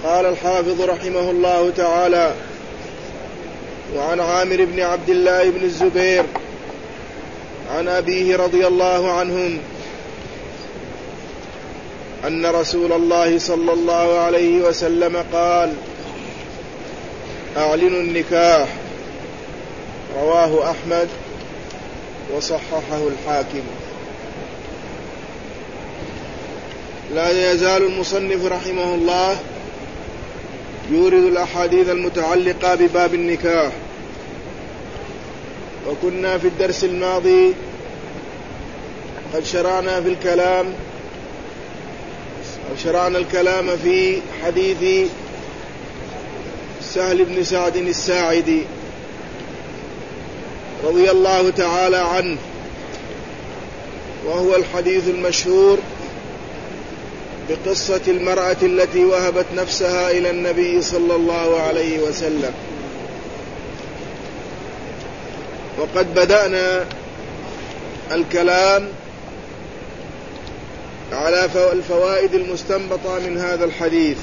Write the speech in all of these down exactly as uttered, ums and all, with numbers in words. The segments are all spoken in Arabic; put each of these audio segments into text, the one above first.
قال الحافظ رحمه الله تعالى: وعن عامر بن عبد الله بن الزبير عن أبيه رضي الله عنهم أن رسول الله صلى الله عليه وسلم قال: أعلنوا النكاح. رواه أحمد وصححه الحاكم. لا يزال المصنف رحمه الله يورد الأحاديث المتعلقة بباب النكاح، وكنا في الدرس الماضي قد شرعنا في الكلام أو شرعنا الكلام في حديث سهل بن سعد الساعدي رضي الله تعالى عنه، وهو الحديث المشهور بقصة المرأة التي وهبت نفسها إلى النبي صلى الله عليه وسلم. وقد بدأنا الكلام على الفوائد المستنبطة من هذا الحديث،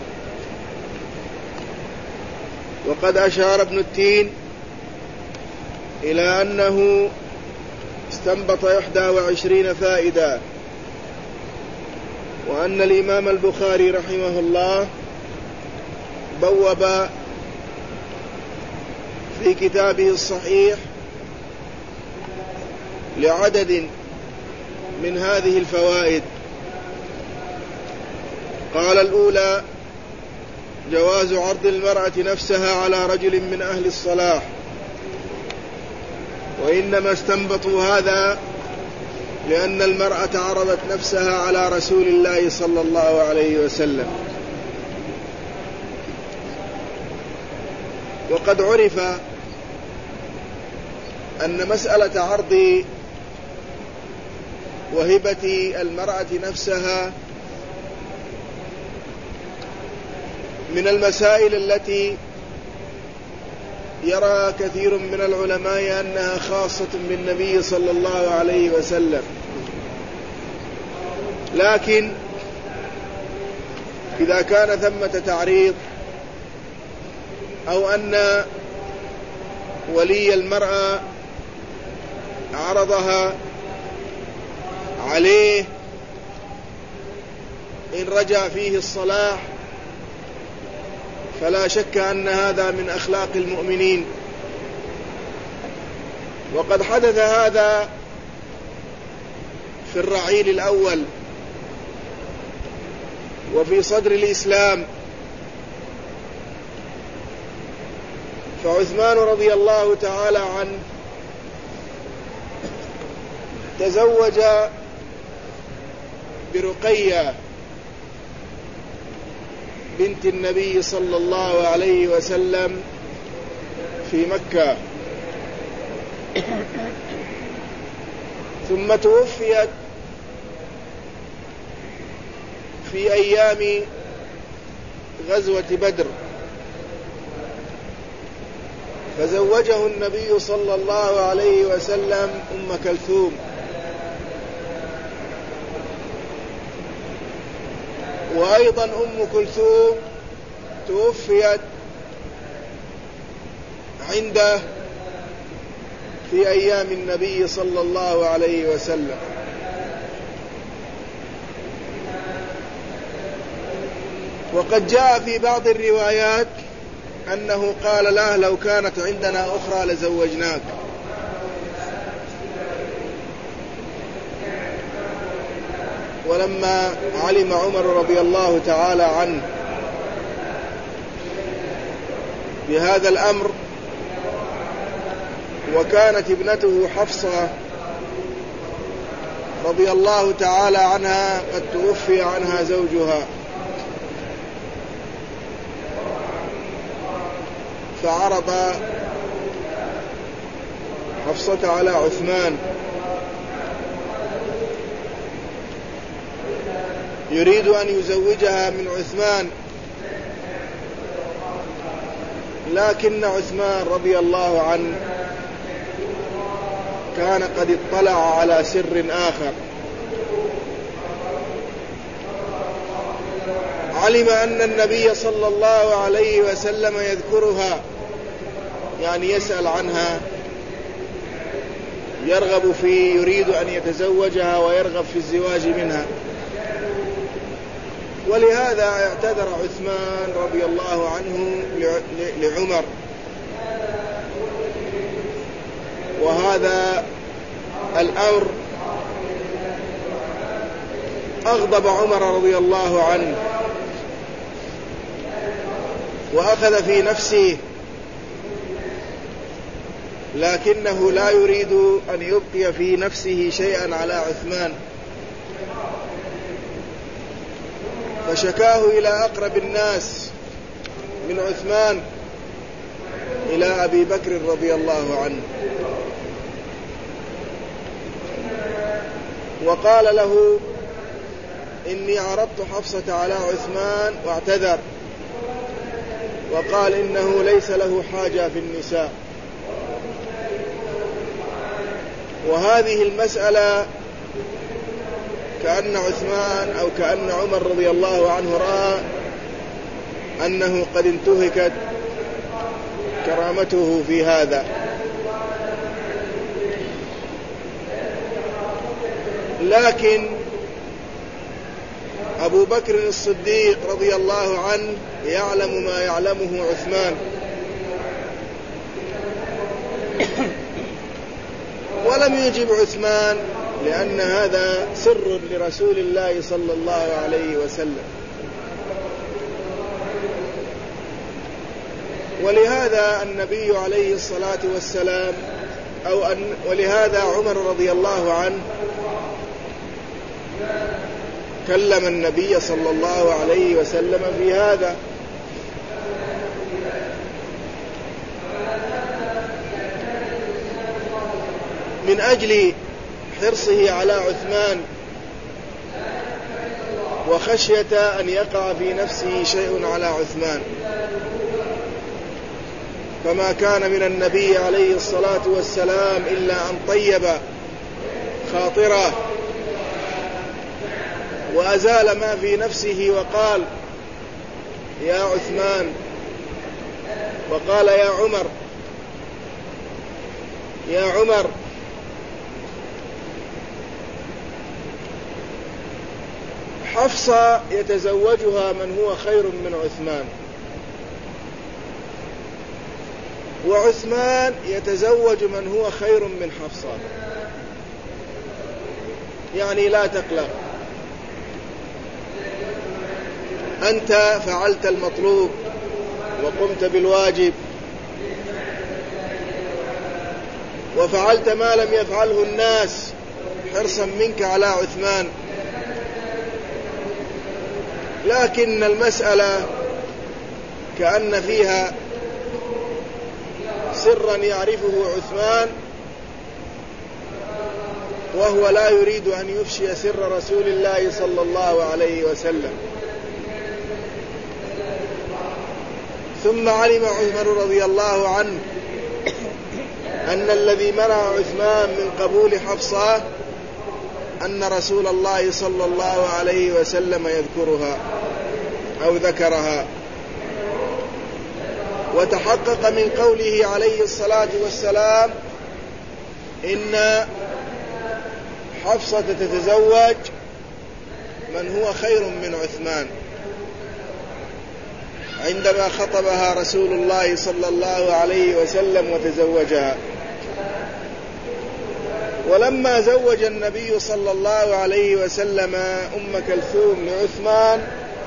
وقد أشار ابن التين إلى أنه استنبط إحدى وعشرين فائدة، وأن الإمام البخاري رحمه الله بوب في كتابه الصحيح لعدد من هذه الفوائد. قال: الأولى: جواز عرض المرأة نفسها على رجل من أهل الصلاح، وإنما استنبطوا هذا لأن المرأة عرضت نفسها على رسول الله صلى الله عليه وسلم. وقد عرف أن مسألة عرض وهبة المرأة نفسها من المسائل التي يرى كثير من العلماء أنها خاصة بالنبي صلى الله عليه وسلم، لكن إذا كان ثمة تعريض أو أن ولي المرأة عرضها عليه إن رجع فيه الصلاح، فلا شك أن هذا من أخلاق المؤمنين. وقد حدث هذا في الرعيل الأول وفي صدر الإسلام، فعثمان رضي الله تعالى عنه تزوج برقية بنت النبي صلى الله عليه وسلم في مكة، ثم توفيت في أيام غزوة بدر، فزوجه النبي صلى الله عليه وسلم أم كلثوم. وأيضا أم كلثوم توفيت عنده في أيام النبي صلى الله عليه وسلم. وقد جاء في بعض الروايات أنه قال له: لو كانت عندنا أخرى لزوجناك. ولما علم عمر رضي الله تعالى عنه بهذا الأمر، وكانت ابنته حفصة رضي الله تعالى عنها قد توفي عنها زوجها، فعرض حفصة على عثمان يريد أن يزوجها من عثمان، لكن عثمان رضي الله عنه كان قد اطلع على سر آخر علم أن النبي صلى الله عليه وسلم يذكرها، يعني يسأل عنها، يرغب في يريد أن يتزوجها ويرغب في الزواج منها، ولهذا اعتذر عثمان رضي الله عنه لعمر، وهذا الأمر أغضب عمر رضي الله عنه، وأخذ في نفسه، لكنه لا يريد أن يبقي في نفسه شيئا على عثمان، فشكاه إلى أقرب الناس من عثمان إلى أبي بكر رضي الله عنه، وقال له: إني عرضت حفصة على عثمان واعتذر، وقال إنه ليس له حاجة في النساء. وهذه المسألة كأن عثمان أو كأن عمر رضي الله عنه رأى أنه قد انتهكت كرامته في هذا، لكن أبو بكر الصديق رضي الله عنه يعلم ما يعلمه عثمان، ولم يجب عثمان، لأن هذا سر لرسول الله صلى الله عليه وسلم. ولهذا النبي عليه الصلاة والسلام أو أن ولهذا عمر رضي الله عنه كلم النبي صلى الله عليه وسلم في هذا، من أجل حرصه على عثمان وخشية أن يقع في نفسه شيء على عثمان، فما كان من النبي عليه الصلاة والسلام إلا أن طيب خاطره وأزال ما في نفسه، وقال: يا عثمان، وقال: يا عمر يا عمر حفصة يتزوجها من هو خير من عثمان، وعثمان يتزوج من هو خير من حفصة، يعني لا تقلق، أنت فعلت المطلوب وقمت بالواجب وفعلت ما لم يفعله الناس حرصا منك على عثمان، لكن المسألة كأن فيها سرا يعرفه عثمان، وهو لا يريد أن يفشي سر رسول الله صلى الله عليه وسلم. ثم علم عمر رضي الله عنه أن الذي منع عثمان من قبول حفصة أن رسول الله صلى الله عليه وسلم يذكرها أو ذكرها، وتحقق من قوله عليه الصلاة والسلام: إن حفصة تتزوج من هو خير من عثمان، عندما خطبها رسول الله صلى الله عليه وسلم وتزوجها. ولما زوج النبي صلى الله عليه وسلم أم كلثوم لعثمان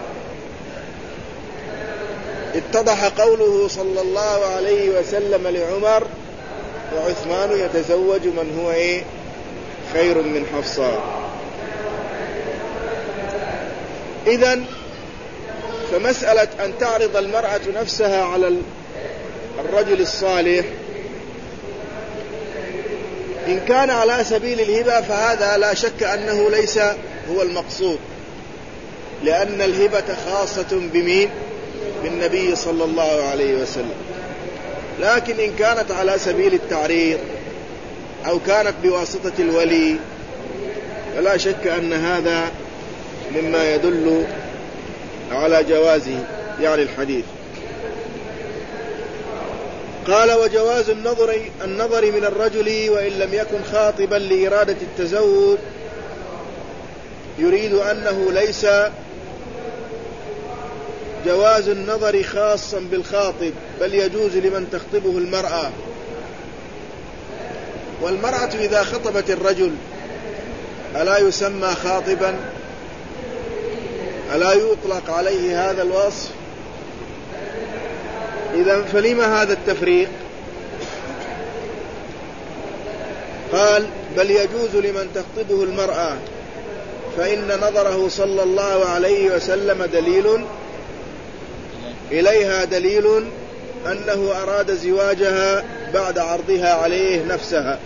اتضح قوله صلى الله عليه وسلم لعمر: وعثمان يتزوج من هو إيه خير من حفصة. إذن فمسألة أن تعرض المرأة نفسها على الرجل الصالح إن كان على سبيل الهبة فهذا لا شك أنه ليس هو المقصود، لأن الهبة خاصة بمين؟ بالنبي صلى الله عليه وسلم. لكن إن كانت على سبيل التعريض أو كانت بواسطة الولي فلا شك أن هذا مما يدل على على جوازه يعني الحديث. قال وجواز النظر النظر من الرجل وإن لم يكن خاطبا لإرادة التزوج، يريد أنه ليس جواز النظر خاصا بالخاطب، بل يجوز لمن تخطبه المرأة. والمرأة إذا خطبت الرجل ألا يسمى خاطبا؟ ألا يطلق عليه هذا الوصف؟ إذن فلما هذا التفريق؟ قال بل يجوز لمن تخطبه المرأة، فإن نظره صلى الله عليه وسلم دليل إليها، دليل أنه أراد زواجها بعد عرضها عليه نفسها،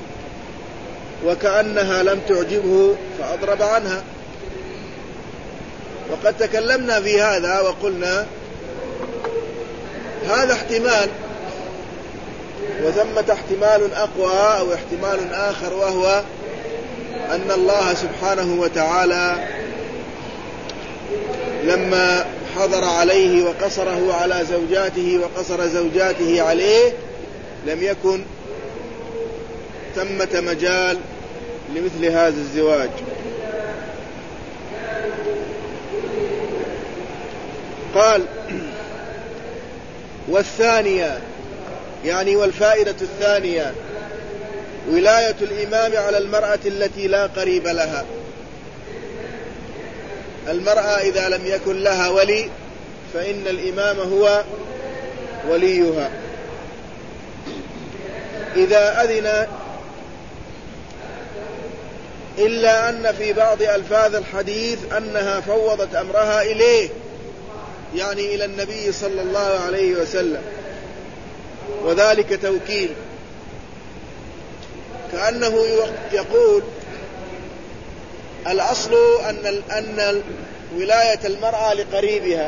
وكأنها لم تعجبه فأضرب عنها. وقد تكلمنا في هذا وقلنا هذا احتمال، وثمة احتمال أقوى أو احتمال آخر، وهو أن الله سبحانه وتعالى لما حضر عليه وقصره على زوجاته وقصر زوجاته عليه لم يكن ثمة مجال لمثل هذا الزواج. قال والثانية يعني والفائدة الثانية ولاية الإمام على المرأة التي لا قريب لها. المرأة إذا لم يكن لها ولي فإن الإمام هو وليها. إذا أذن، إلا أن في بعض ألفاظ الحديث أنها فوضت أمرها إليه، يعني إلى النبي صلى الله عليه وسلم، وذلك توكيل، كأنه يقول الأصل أن أن ولاية المرأة لقريبها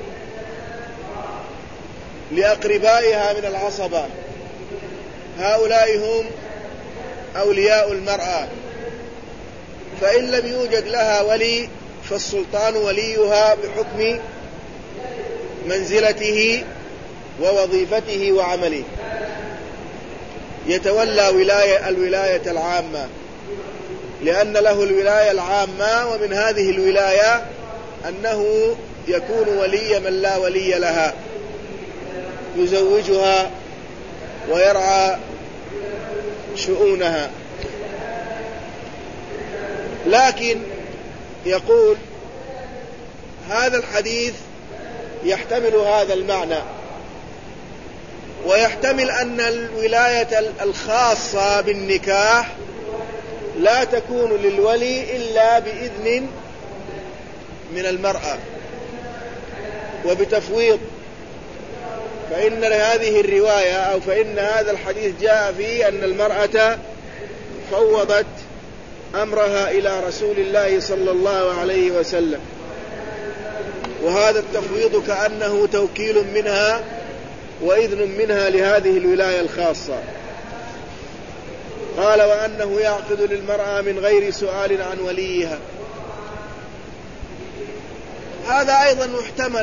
لأقربائها من العصبة، هؤلاء هم أولياء المرأة، فإن لم يوجد لها ولي فالسلطان وليها بحكم منزلته ووظيفته وعمله، يتولى ولاية الولاية العامة، لأن له الولاية العامة، ومن هذه الولاية أنه يكون ولي من لا ولي لها، يزوجها ويرعى شؤونها. لكن يقول هذا الحديث يحتمل هذا المعنى، ويحتمل أن الولاية الخاصة بالنكاح لا تكون للولي إلا بإذن من المرأة وبتفويض. فإن هذه الرواية أو فإن هذا الحديث جاء فيه أن المرأة فوضت أمرها إلى رسول الله صلى الله عليه وسلم، وهذا التفويض كأنه توكيل منها وإذن منها لهذه الولاية الخاصة. قال وأنه يعقد للمرأة من غير سؤال عن وليها، هذا أيضا محتمل.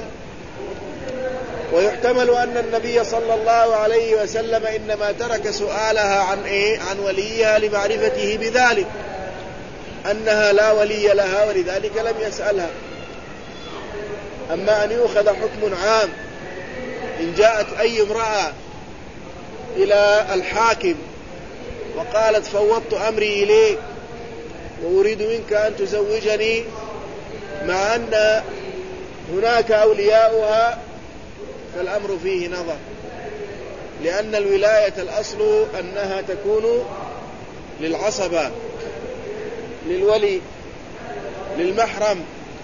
ويحتمل أن النبي صلى الله عليه وسلم إنما ترك سؤالها عن إيه؟ عن وليها لمعرفته بذلك أنها لا ولي لها، ولذلك لم يسألها. أما أن يؤخذ حكم عام، إن جاءت أي امرأة إلى الحاكم وقالت فوضت أمري إليك وأريد منك أن تزوجني، مع أن هناك أولياؤها، فالأمر فيه نظر، لأن الولاية الأصل أنها تكون للعصبة، للولي، للمحرم،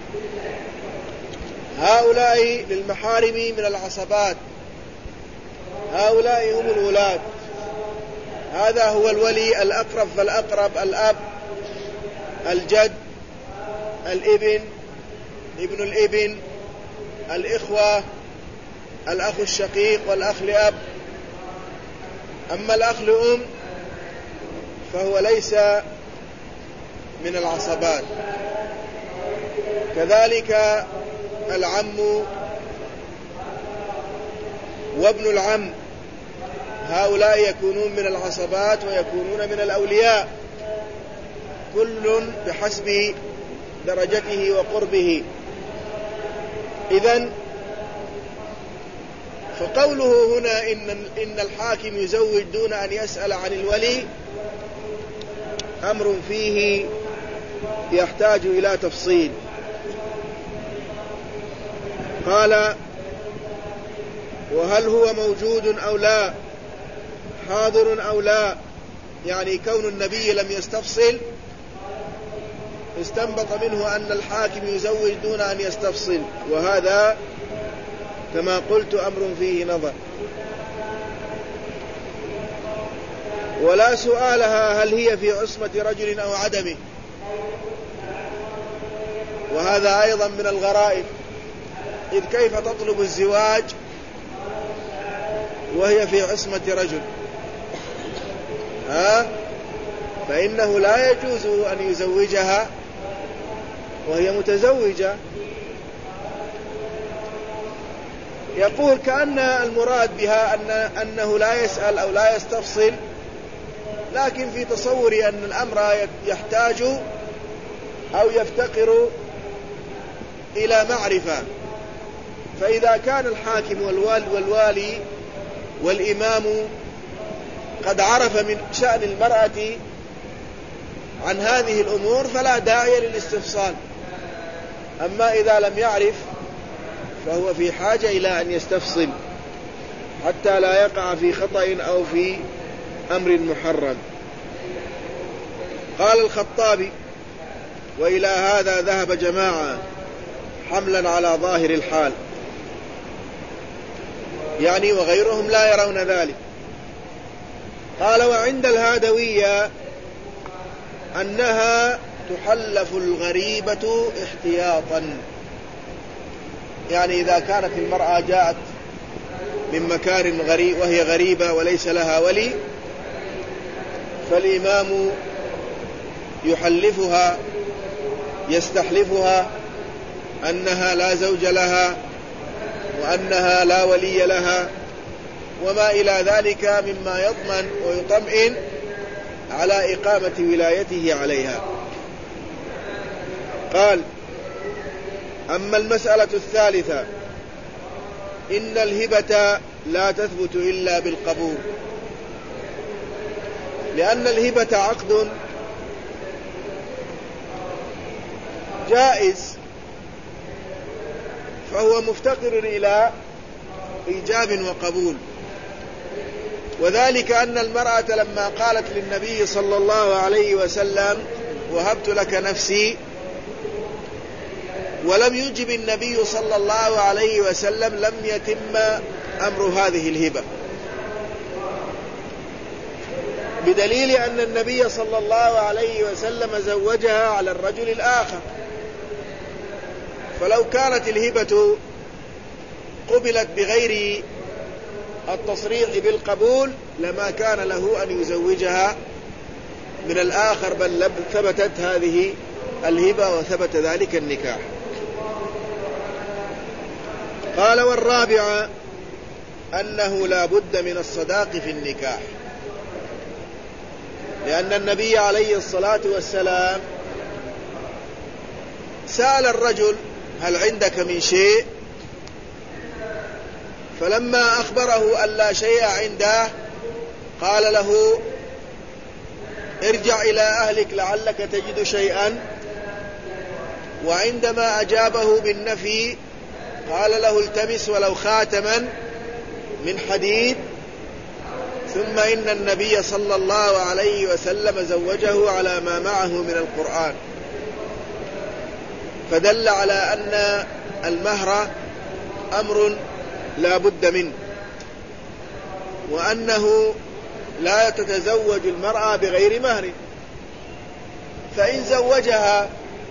هؤلاء للمحارم من العصبات، هؤلاء هم الولاة. هذا هو الولي الأقرب فالأقرب، الأب، الجد، الابن، ابن الابن، الإخوة، الأخ الشقيق والأخ لأب. أما الأخ لأم فهو ليس من العصبات. كذلك العم وابن العم، هؤلاء يكونون من العصبات ويكونون من الأولياء، كل بحسب درجته وقربه. إذن فقوله هنا إن, إن الحاكم يزوج دون أن يسأل عن الولي أمر فيه يحتاج إلى تفصيل. قال: وهل هو موجود أو لا، حاضر أو لا، يعني كون النبي لم يستفصل استنبط منه أن الحاكم يزوج دون أن يستفصل، وهذا كما قلت أمر فيه نظر. ولا سؤالها هل هي في عصمة رجل أو عدمه، وهذا أيضا من الغرائب، إذ كيف تطلب الزواج وهي في عصمة رجل؟ ها؟ فإنه لا يجوز أن يزوجها وهي متزوجة. يقول كأن المراد بها أن أنه لا يسأل أو لا يستفصل، لكن في تصوري أن الأمر يحتاج أو يفتقر إلى معرفة. فإذا كان الحاكم والوالي والإمام قد عرف من شأن المرأة عن هذه الأمور فلا داعي للاستفصال. أما إذا لم يعرف فهو في حاجة إلى أن يستفصل حتى لا يقع في خطأ أو في أمر محرم. قال الخطابي: وإلى هذا ذهب جماعة حملا على ظاهر الحال، يعني وغيرهم لا يرون ذلك. قال: وعند الهادوية أنها تحلف الغريبة احتياطا، يعني إذا كانت المرأة جاءت من مكان غريب وهي غريبة وليس لها ولي، فالإمام يحلفها يستحلفها أنها لا زوج لها وأنها لا ولي لها وما إلى ذلك مما يضمن ويطمئن على إقامة ولايته عليها. قال: أما المسألة الثالثة إن الهبة لا تثبت إلا بالقبول، لأن الهبة عقد جائز فهو مفتقر إلى إيجاب وقبول. وذلك أن المرأة لما قالت للنبي صلى الله عليه وسلم: وهبت لك نفسي، ولم يجب النبي صلى الله عليه وسلم، لم يتم أمر هذه الهبة، بدليل أن النبي صلى الله عليه وسلم زوجها على الرجل الآخر. فلو كانت الهبة قبلت بغير التصريح بالقبول لما كان له أن يزوجها من الآخر، بل ثبتت هذه الهبة وثبت ذلك النكاح. قال: والرابعة أنه لا بد من الصداق في النكاح، لأن النبي عليه الصلاة والسلام سأل الرجل: هل عندك من شيء؟ فلما أخبره أن لا شيء عنده قال له: ارجع إلى أهلك لعلك تجد شيئا. وعندما أجابه بالنفي قال له: التمس ولو خاتما من حديد. ثم إن النبي صلى الله عليه وسلم زوجه على ما معه من القرآن، فدل على أن المهر أمر لا بد منه، وأنه لا تتزوج المرأة بغير مهر. فإن زوجها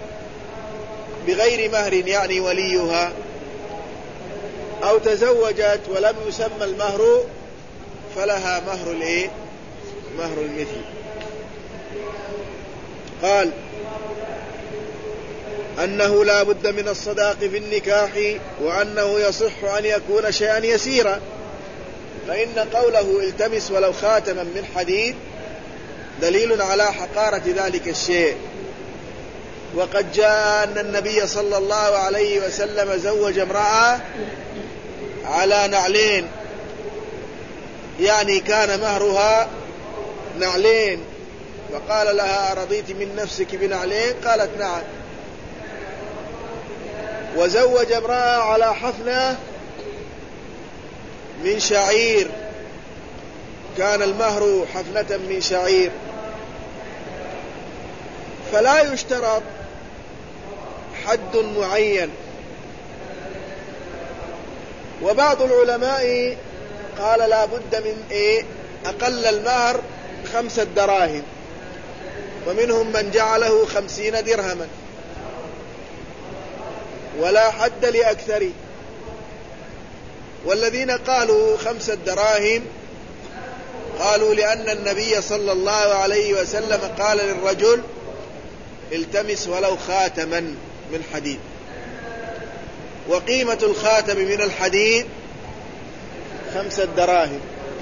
بغير مهر يعني وليها، أو تزوجت ولم يسمى المهر، فلها مهر الايه؟ مهر المثل. قال: أنه لا بد من الصداق في النكاح، وأنه يصح أن يكون شيئا يسيرا، فإن قوله التمس ولو خاتما من حديد دليل على حقارة ذلك الشيء. وقد جاء أن النبي صلى الله عليه وسلم زوج امرأة على نعلين، يعني كان مهرها نعلين، وقال لها أرضيت من نفسك بنعلين؟ قالت نعم. وزوج امرأة على حفنة من شعير، كان المهر حفنة من شعير. فلا يشترط حد معين. وبعض العلماء قال لا بد من إيه؟ أقل المهر خمسة دراهم، ومنهم من جعله خمسين درهما، ولا حد لأكثر. والذين قالوا خمسة دراهم قالوا لأن النبي صلى الله عليه وسلم قال للرجل التمس ولو خاتما من حديد، وقيمة الخاتم من الحديد خمسة دراهم،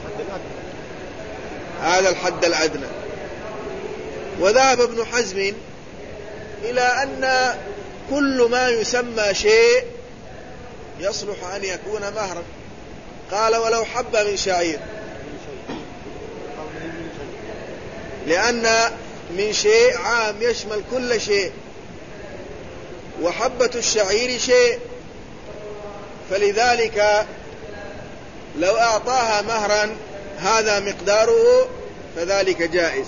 هذا الحد الأدنى. وذهب ابن حزم إلى أن كل ما يسمى شيء يصلح أن يكون مهرا، قال ولو حبة من شعير، لأن من شيء عام يشمل كل شيء، وحبة الشعير شيء، فلذلك لو أعطاها مهرا هذا مقداره فذلك جائز.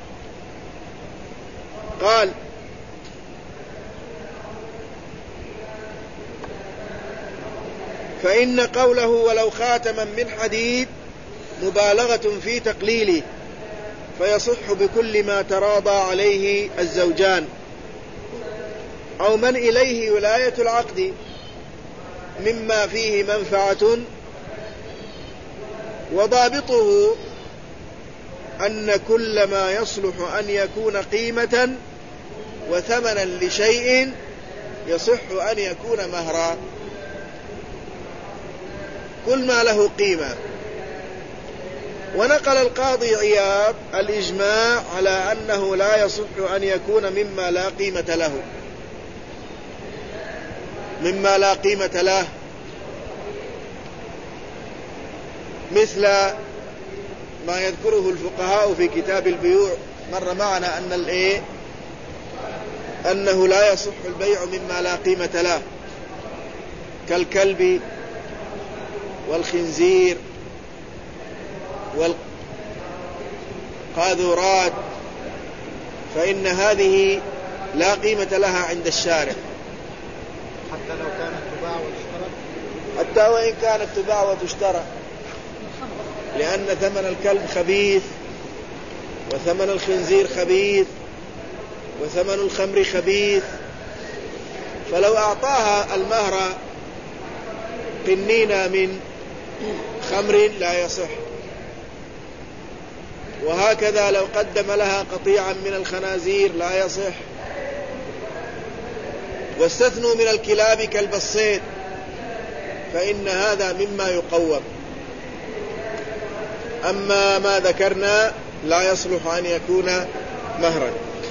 قال فإن قوله ولو خاتما من حديد مبالغة في تقليله، فيصح بكل ما تراضى عليه الزوجان أو من إليه ولاية العقد مما فيه منفعة. وضابطه أن كل ما يصلح أن يكون قيمة وثمنا لشيء يصح أن يكون مهرا، كل ما له قيمة. ونقل القاضي عياض الإجماع على أنه لا يصح أن يكون مما لا قيمة له، مما لا قيمة له، مثل ما يذكره الفقهاء في كتاب البيوع. مر معنا أن الإيه أنه لا يصح البيع مما لا قيمة له، كالكلب والخنزير والقاذورات، فإن هذه لا قيمة لها عند الشارع، حتى لو كانت تباع وتشترى، حتى وإن كانت تباع وتشترى، لأن ثمن الكلب خبيث، وثمن الخنزير خبيث، وثمن الخمر خبيث. فلو أعطاها المهر قنينة من خمر لا يصح. وهكذا لو قدم لها قطيعا من الخنازير لا يصح. واستثنوا من الكلاب كلب الصيد، فإن هذا مما يقوم. أما ما ذكرنا لا يصلح أن يكون مهرا.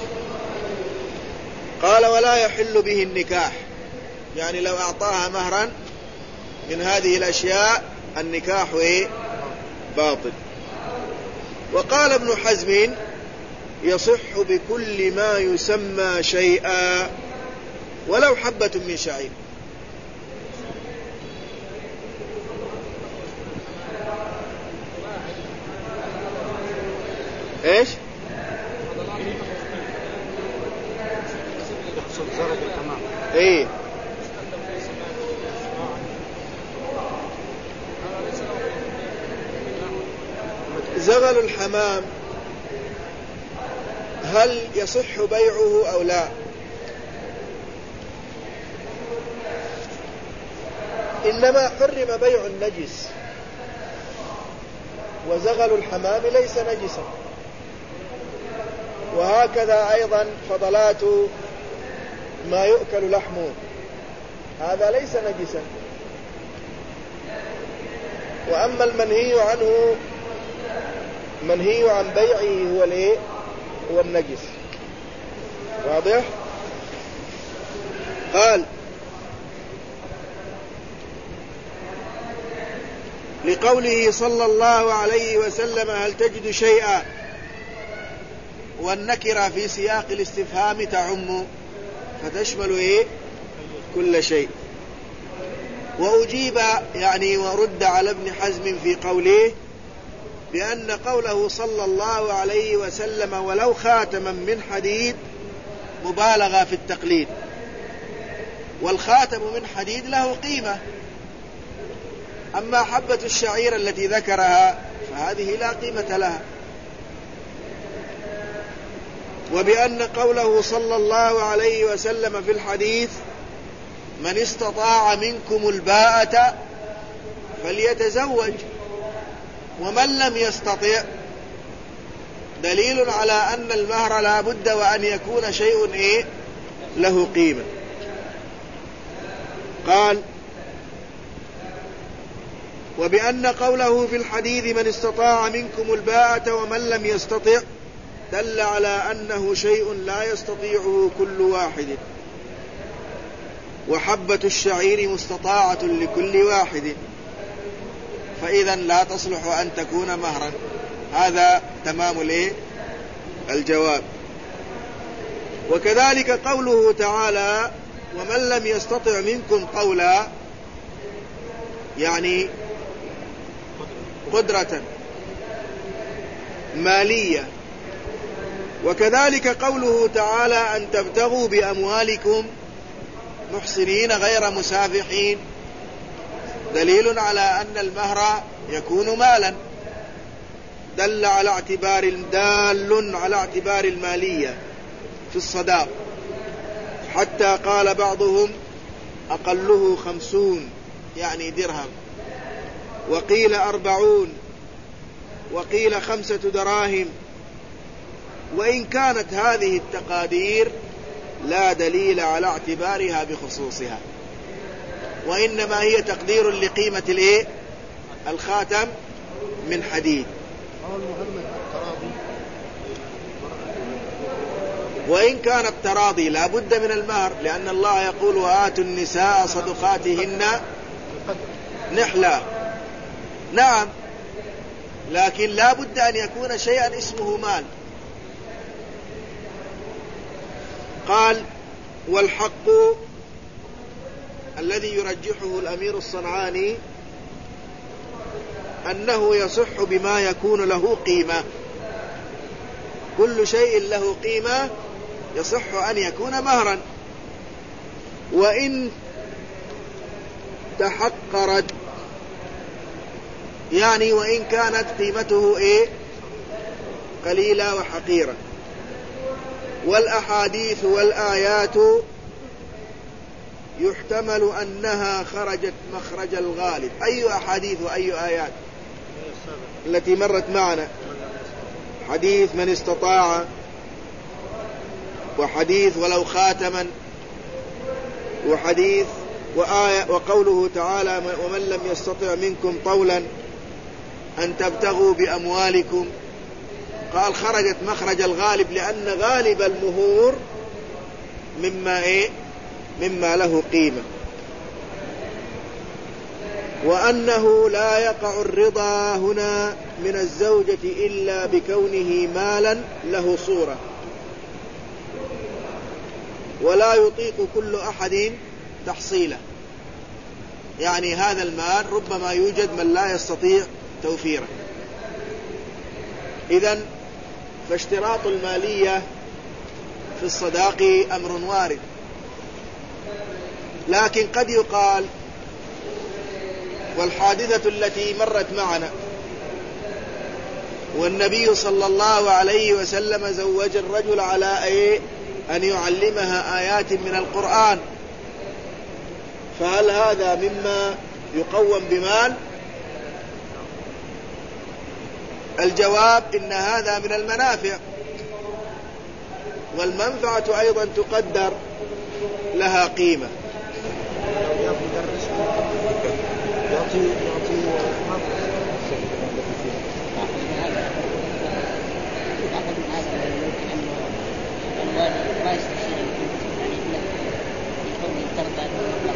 قال ولا يحل به النكاح، يعني لو أعطاها مهرا من هذه الأشياء النكاح إيه؟ باطل. وقال ابن حزم يصح بكل ما يسمى شيئا ولو حبة من شعير. ايش؟ يقصد زرق الحمام. ايه زغل الحمام هل يصح بيعه أو لا؟ إنما حرم بيع النجس، وزغل الحمام ليس نجسا. وهكذا أيضا فضلات ما يؤكل لحمه هذا ليس نجسا. وأما المنهي عنه منهي عن بيعه هو الايه؟ هو النجس. واضح؟ قال لقوله صلى الله عليه وسلم هل تجد شيئا، والنكرة في سياق الاستفهام تعم فتشمل ايه؟ كل شيء. وأجيب يعني ورد على ابن حزم في قوله بأن قوله صلى الله عليه وسلم ولو خاتما من حديد مبالغة في التقليد، والخاتم من حديد له قيمة. أما حبة الشعير التي ذكرها فهذه لا قيمة لها. وبأن قوله صلى الله عليه وسلم في الحديث من استطاع منكم الباءة فليتزوج ومن لم يستطع دليل على أن المهر لا بد وأن يكون شيء إيه؟ له قيمة. قال وبأن قوله في الحديث من استطاع منكم الباءة ومن لم يستطع دل على أنه شيء لا يستطيعه كل واحد، وحبة الشعير مستطاعة لكل واحد، فإذا لا تصلح أن تكون مهرا. هذا تمام الايه؟ الجواب. وكذلك قوله تعالى ومن لم يستطع منكم طولا يعني قدرة مالية. وكذلك قوله تعالى أن تبتغوا بأموالكم محسنين غير مسافحين دليل على أن المهر يكون مالا، دل على اعتبار دال على اعتبار المالية في الصداق، حتى قال بعضهم أقله خمسون يعني درهم، وقيل أربعون، وقيل خمسة دراهم. وإن كانت هذه التقادير لا دليل على اعتبارها بخصوصها، وإنما هي تقدير لقيمة الايه؟ الخاتم من حديد. وإن كان التراضي لا بد من المهر، لأن الله يقول وآتوا النساء صدقاتهن نحلا. نعم، لكن لا بد أن يكون شيئا اسمه مال. قال والحق الذي يرجحه الأمير الصنعاني أنه يصح بما يكون له قيمة، كل شيء له قيمة يصح أن يكون مهرا، وإن تحقرت يعني وإن كانت قيمته إيه؟ قليلة وحقيرة. والأحاديث والآيات يحتمل أنها خرجت مخرج الغالب. أي أحاديث وأي آيات؟ التي مرت معنا، حديث من استطاع، وحديث ولو خاتما، وحديث وآية وقوله تعالى ومن لم يستطع منكم طولا أن تبتغوا بأموالكم. قال خرجت مخرج الغالب لأن غالب المهور مما إيه؟ مما له قيمة. وأنه لا يقع الرضا هنا من الزوجة إلا بكونه مالا له صورة، ولا يطيق كل أحد تحصيله، يعني هذا المال ربما يوجد من لا يستطيع توفيره. إذن فاشتراط المالية في الصداق أمر وارد، لكن قد يقال والحادثة التي مرت معنا والنبي صلى الله عليه وسلم زوج الرجل على أيه؟ أن يعلمها آيات من القرآن، فهل هذا مما يقوم بمال؟ الجواب إن هذا من المنافع، والمنفعة أيضا تقدر لها قيمة. يعطي يعطي ما يستشير يعني يكون يترضى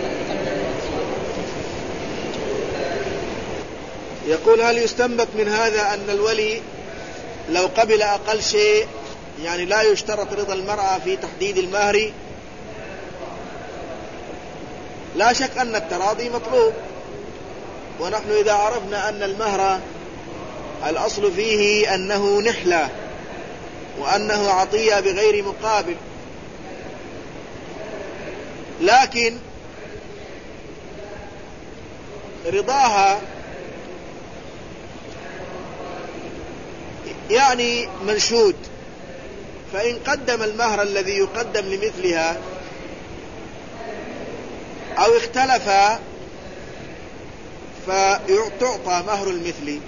يقول هل يستنبط من هذا أن الولي لو قبل أقل شيء يعني لا يشترط رضا المرأة في تحديد المهر؟ لا شك أن التراضي مطلوب، ونحن إذا عرفنا أن المهر الأصل فيه أنه نحلة وأنه عطية بغير مقابل، لكن رضاها يعني منشود، فإن قدم المهر الذي يقدم لمثلها أو اختلفا فتعطى مهر المثل.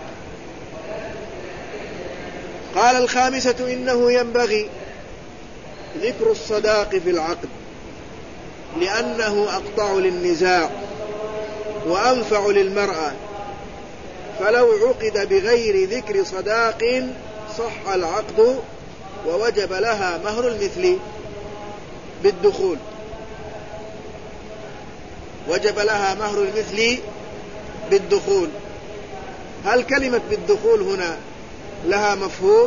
قال الخامسة إنه ينبغي ذكر الصداق في العقد لأنه أقطع للنزاع وأنفع للمرأة، فلو عقد بغير ذكر صداق صح العقد ووجب لها مهر المثل بالدخول، وجب لها مهر المثل بالدخول. هل كلمة بالدخول هنا لها مفهوم؟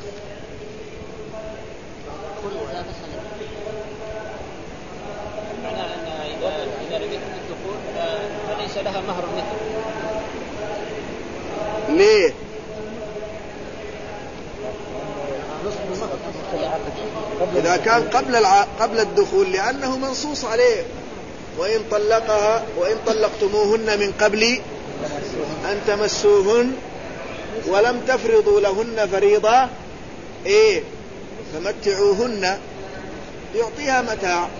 معنى أن إذا إذا رميت بالدخول فليس لها مهر المثل. ليه؟ إذا كان قبل الع... قبل الدخول لأنه منصوص عليه، وإن طلقها وإن طلقتموهن من قبل أن تمسوهن ولم تفرضوا لهن فريضة إيه فمتعوهن، يعطيها متاع.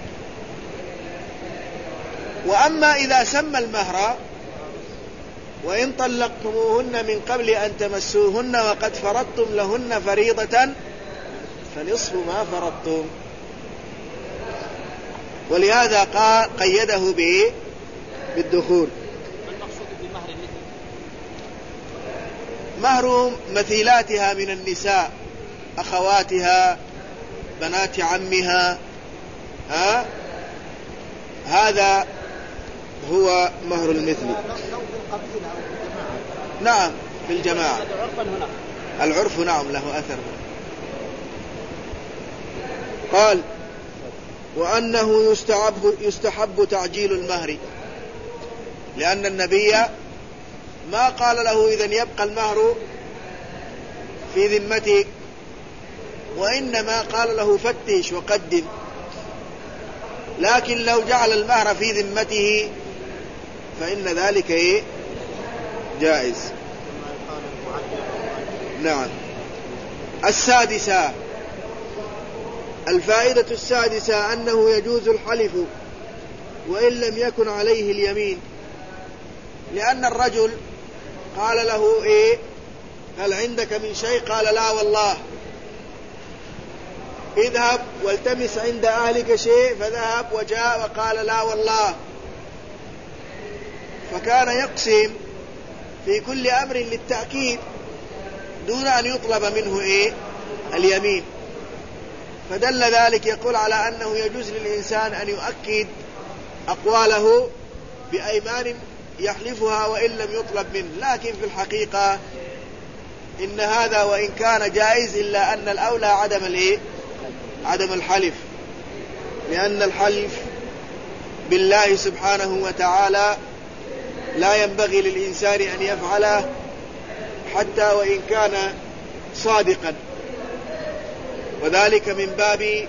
وأما إذا سمى المهر وإن طلقتموهن من قبل أن تمسوهن وقد فرضتم لهن فريضة فنصف ما فرضتم، ولهذا قال قيده به بالدخول. ما المقصود بمهر المثل؟ مهر مثيلاتها من النساء، أخواتها، بنات عمها، ها؟ هذا هو مهر المثل. نعم في الجماعة، العرف نعم له أثر. قال وأنه يستحب, يستحب تعجيل المهر، لأن النبي ما قال له إذن يبقى المهر في ذمتك، وإنما قال له فتش وقدم. لكن لو جعل المهر في ذمته فإن ذلك إيه؟ جائز. نعم. السادسة، الفائدة السادسة أنه يجوز الحلف وإن لم يكن عليه اليمين، لأن الرجل قال له إيه هل عندك من شيء؟ قال لا والله. اذهب والتمس عند أهلك شيء، فذهب وجاء وقال لا والله، فكان يقسم في كل أمر للتأكيد دون أن يطلب منه إيه اليمين، فدل ذلك يقول على أنه يجوز للإنسان أن يؤكد أقواله بأيمان يحلفها وإن لم يطلب منه. لكن في الحقيقة إن هذا وإن كان جائز إلا أن الأولى عدم الإيه؟ عدم الحلف، لأن الحلف بالله سبحانه وتعالى لا ينبغي للإنسان أن يفعله حتى وإن كان صادقا، وذلك من باب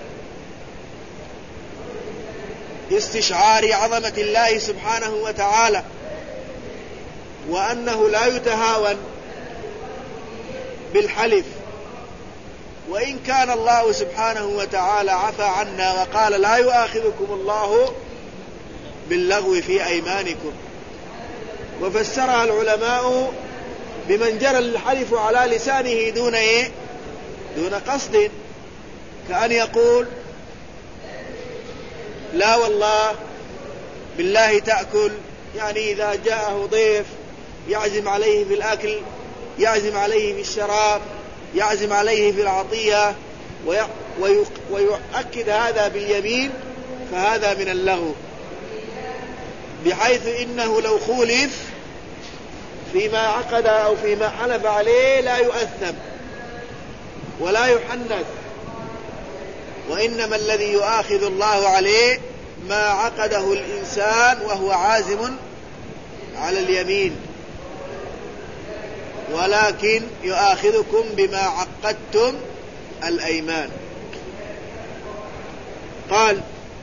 استشعار عظمة الله سبحانه وتعالى، وأنه لا يتهاون بالحلف. وإن كان الله سبحانه وتعالى عفى عنا وقال لا يؤاخذكم الله باللغو في أيمانكم، وفسرها العلماء بمن جرى الحلف على لسانه دون إيه؟ دون قصد، كأن يقول لا والله بالله تأكل، يعني إذا جاءه ضيف يعزم عليه في الأكل، يعزم عليه في الشراب، يعزم عليه في العطية، ويؤكد هذا باليمين، فهذا من اللغو، بحيث إنه لو خولف فيما عقد أو فيما حلف عليه لا يؤثم ولا يحنث، وإنما الذي يؤاخذ الله عليه ما عقده الإنسان وهو عازم على اليمين، ولكن يؤاخذكم بما عقدتم الأيمان. قال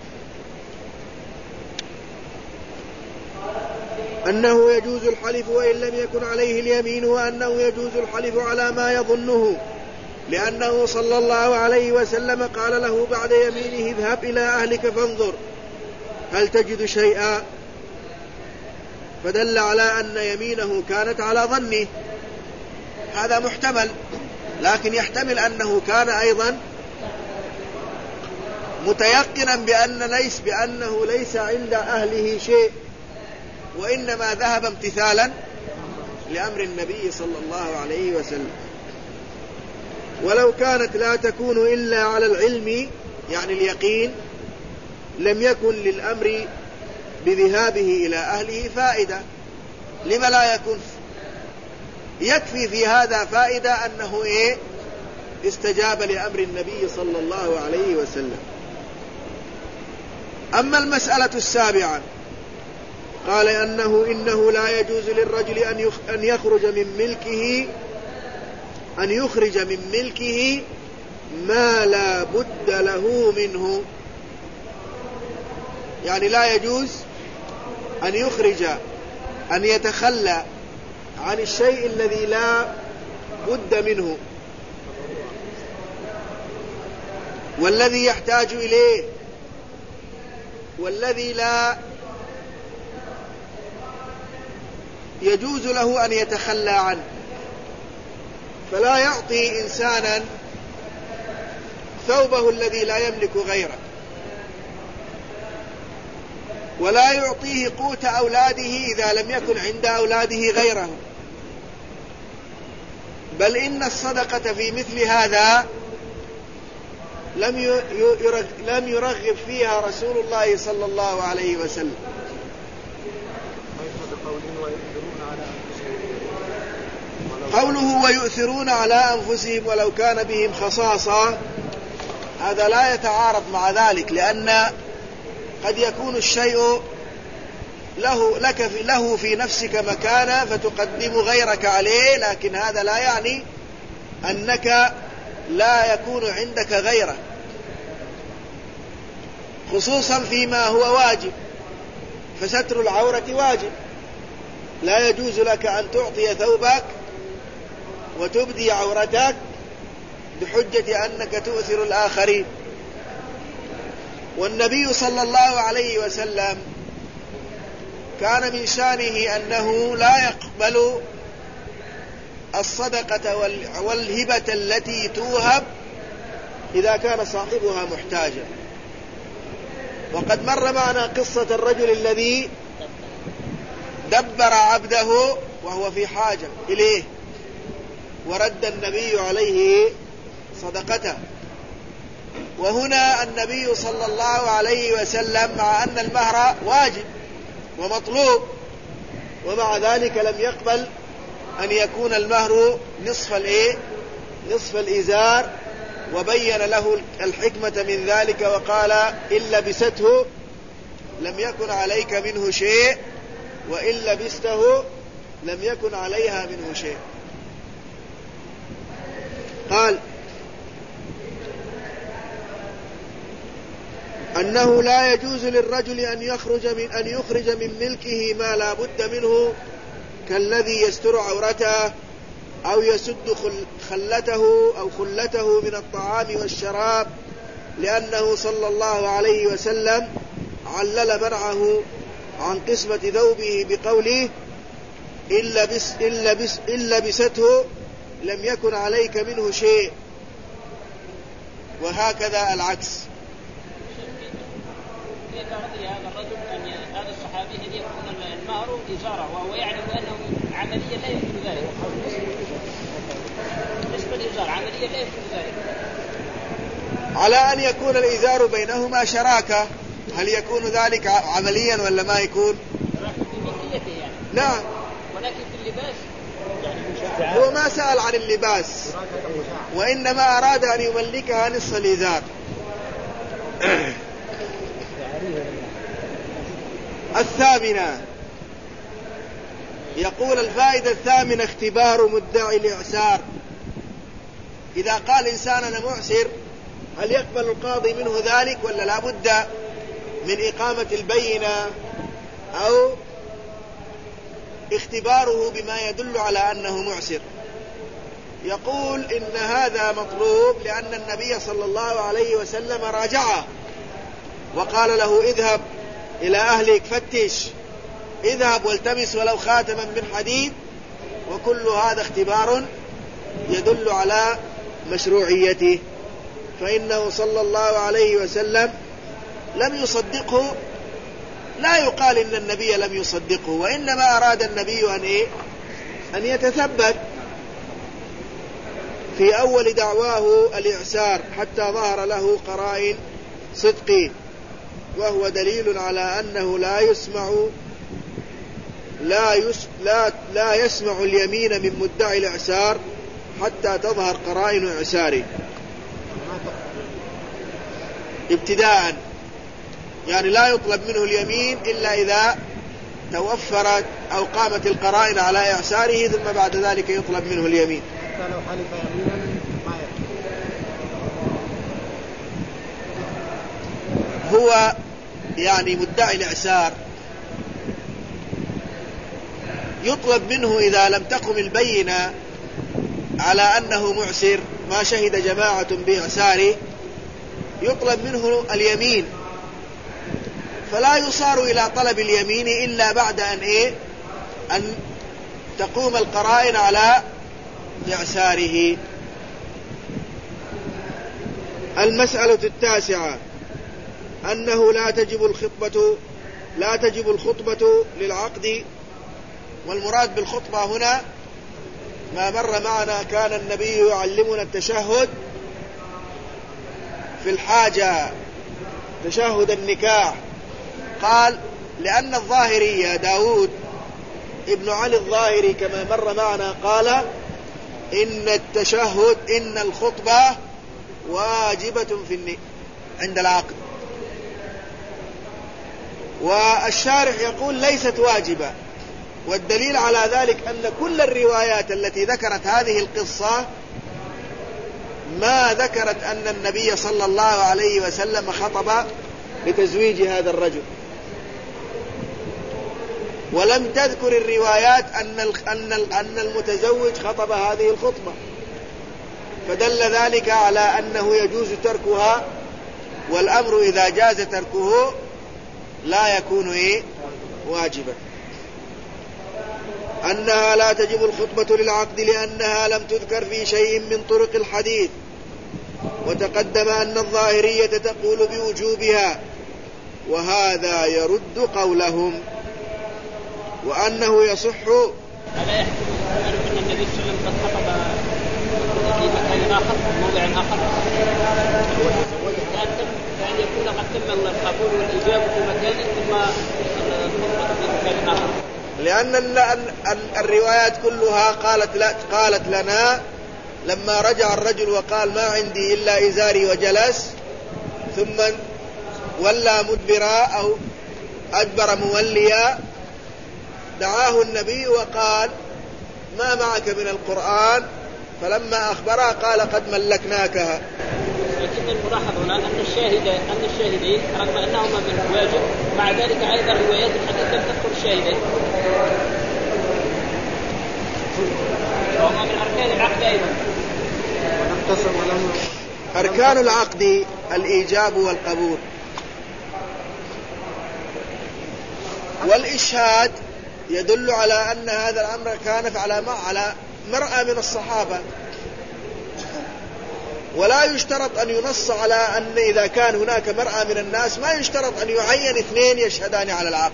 أنه يجوز الحلف وإن لم يكن عليه اليمين، وأنه يجوز الحلف على ما يظنه، لأنه صلى الله عليه وسلم قال له بعد يمينه اذهب إلى أهلك فانظر هل تجد شيئا، فدل على أن يمينه كانت على ظنه، هذا محتمل، لكن يحتمل أنه كان أيضا متيقنا بأن ليس بأنه ليس عند أهله شيء، وإنما ذهب امتثالا لأمر النبي صلى الله عليه وسلم. ولو كانت لا تكون إلا على العلم يعني اليقين لم يكن للأمر بذهابه إلى أهله فائدة. لما لا يكون؟ يكفي في هذا فائدة أنه إيه؟ استجاب لأمر النبي صلى الله عليه وسلم. أما المسألة السابعة قال أنه إنه لا يجوز للرجل أن يخرج من ملكه أن يخرج من ملكه ما لا بد له منه، يعني لا يجوز أن يخرج أن يتخلى عن الشيء الذي لا بد منه والذي يحتاج إليه والذي لا يجوز له أن يتخلى عنه. فلا يعطي إنسانا ثوبه الذي لا يملك غيره، ولا يعطيه قوت أولاده إذا لم يكن عند أولاده غيره، بل إن الصدقة في مثل هذا لم يرغب فيها رسول الله صلى الله عليه وسلم. قوله ويؤثرون على أنفسهم ولو كان بهم خصاصة، هذا لا يتعارض مع ذلك، لأن قد يكون الشيء له, لك في له في نفسك مكانة فتقدم غيرك عليه، لكن هذا لا يعني أنك لا يكون عندك غيره، خصوصا فيما هو واجب، فستر العورة واجب، لا يجوز لك أن تعطي ثوبك وتبدي عورتك بحجة أنك تؤثر الآخرين. والنبي صلى الله عليه وسلم كان من شانه أنه لا يقبل الصدقة والهبة التي توهب إذا كان صاحبها محتاجا. وقد مر معنا قصة الرجل الذي دبر عبده وهو في حاجة إليه ورد النبي عليه صدقته. وهنا النبي صلى الله عليه وسلم مع أن المهر واجب ومطلوب، ومع ذلك لم يقبل أن يكون المهر نصف الإيه؟ نصف الإزار، وبين له الحكمة من ذلك وقال إن لبسته لم يكن عليك منه شيء، وإن لبسته لم يكن عليها منه شيء. قال أنه لا يجوز للرجل أن يخرج من أن يخرج من ملكه ما لا بد منه، كالذي يستر عورته أو يسد خلته أو خلته من الطعام والشراب، لأنه صلى الله عليه وسلم علل منعه عن قسمة ثوبه بقوله إن لبس إن لبس إن لبسته لم يكن عليك منه شيء، وهكذا العكس. لماذا رضي هذا الرجل أن هذا الصحابي أن يكون المهر إزارة وهو يعلم أنه عمليا لا يمكن ذلك؟ بالنسبة للإزار عمليا لا يمكن ذلك. على أن يكون الإزار بينهما شراكة. هل يكون ذلك عمليا ولا ما يكون؟ يعني. نعم. ولكن في اللباس يعني هو ما سأل عن اللباس وإنما أراد أن يملكها نصف الإزار. الثامنة، يقول الفائدة الثامنة اختبار مدعي الإعسار. إذا قال إنسان أنا معسر هل يقبل القاضي منه ذلك ولا لا بد من إقامة البينة أو اختباره بما يدل على أنه معسر؟ يقول إن هذا مطلوب لأن النبي صلى الله عليه وسلم راجعه وقال له اذهب إلى أهلك فتش، اذهب والتمس ولو خاتما من حديد، وكل هذا اختبار يدل على مشروعيته. فإنه صلى الله عليه وسلم لم يصدقه، لا يقال إن النبي لم يصدقه، وإنما أراد النبي أن, إيه؟ أن يتثبت في أول دعواه الإعسار حتى ظهر له قرائن صدقه، وهو دليل على أنه لا يسمع لا, يس لا, لا يسمع اليمين من مدعي الإعسار حتى تظهر قرائن إعساره ابتداء. يعني لا يطلب منه اليمين إلا إذا توفرت أو قامت القرائن على إعساره، ثم بعد ذلك يطلب منه اليمين. حتى لو حلف يمينا ما يكفي. هو يعني مدعي الإعسار يطلب منه إذا لم تقم البينة على أنه معسر، ما شهد جماعة بإعساره، يطلب منه اليمين، فلا يصار إلى طلب اليمين إلا بعد أن إيه أن تقوم القرائن على إعساره. المسألة التاسعة أنه لا تجب الخطبة لا تجب الخطبة للعقد. والمراد بالخطبة هنا ما مر معنا، كان النبي يعلمنا التشهد في الحاجة، تشهد النكاح. قال لأن الظاهري داود ابن علي الظاهري كما مر معنا قال إن التشهد إن الخطبة واجبة في النكاح عند العقد، والشارح يقول ليست واجبة، والدليل على ذلك أن كل الروايات التي ذكرت هذه القصة ما ذكرت أن النبي صلى الله عليه وسلم خطب لتزويج هذا الرجل، ولم تذكر الروايات أن أن المتزوج خطب هذه الخطبة، فدل ذلك على أنه يجوز تركها، والأمر إذا جاز تركه لا يكون إيه واجبا. أنها لا تجب الخطبة للعقد لأنها لم تذكر في شيء من طرق الحديث، وتقدم أن الظاهرية تقول بوجوبها، وهذا يرد قولهم، وأنه يصح. ألا يحكم أن النبي صلى الله عليه وسلم قد خطب في مكان آخر موضع آخر كأن يكون قد تم القبول والإجابة في مكان ثم الخطبة في مكان آخر؟ لأن الروايات كلها قالت, لا قالت لنا لما رجع الرجل وقال ما عندي إلا إزاري وجلس، ثم ولى مدبرا أو أدبر موليا، دعاه النبي وقال ما معك من القرآن، فلما أخبره قال قد ملكناكها. لكن الملاحظ هنا أن الشاهد أن الشاهدين رغم أنهما من الواجب مع ذلك أيضا روايات الحديث لم تذكر الشاهدين، وهما من أركان العقد أيضا. أركان العقد الإيجاب والقبول، والإشهاد يدل على أن هذا الأمر كان على على مرأى من الصحابة، ولا يشترط أن ينص على أن إذا كان هناك مرأة من الناس ما يشترط أن يعين اثنين يشهدان على العقد.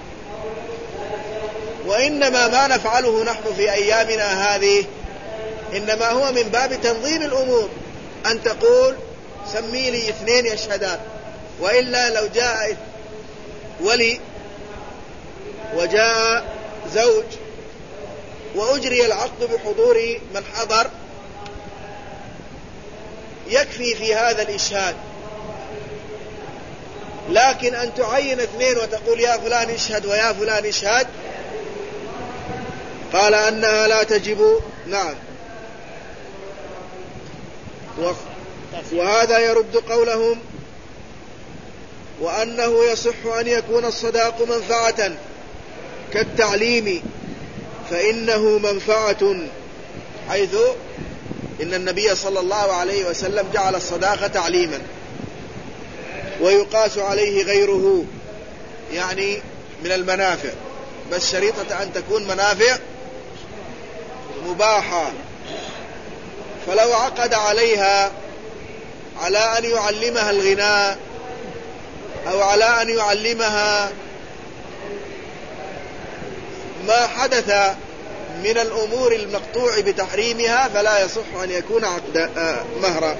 وإنما ما نفعله نحن في أيامنا هذه إنما هو من باب تنظيم الأمور، أن تقول سمي لي اثنين يشهدان. وإلا لو جاء ولي وجاء زوج وأجري العقد بحضور من حضر يكفي في هذا الإشهاد. لكن أن تعين اثنين وتقول يا فلان اشهد ويا فلان اشهد، قال أنها لا تجب. نعم. وهذا يرد قولهم وأنه يصح أن يكون الصداق منفعة كالتعليم فإنه منفعة، حيث إن النبي صلى الله عليه وسلم جعل الصداقة تعليما ويقاس عليه غيره، يعني من المنافع، بس شريطة أن تكون منافع مباحة. فلو عقد عليها على أن يعلمها الغناء أو على أن يعلمها ما حدث من الأمور المقطوع بتحريمها فلا يصح أن يكون عقد مهرا،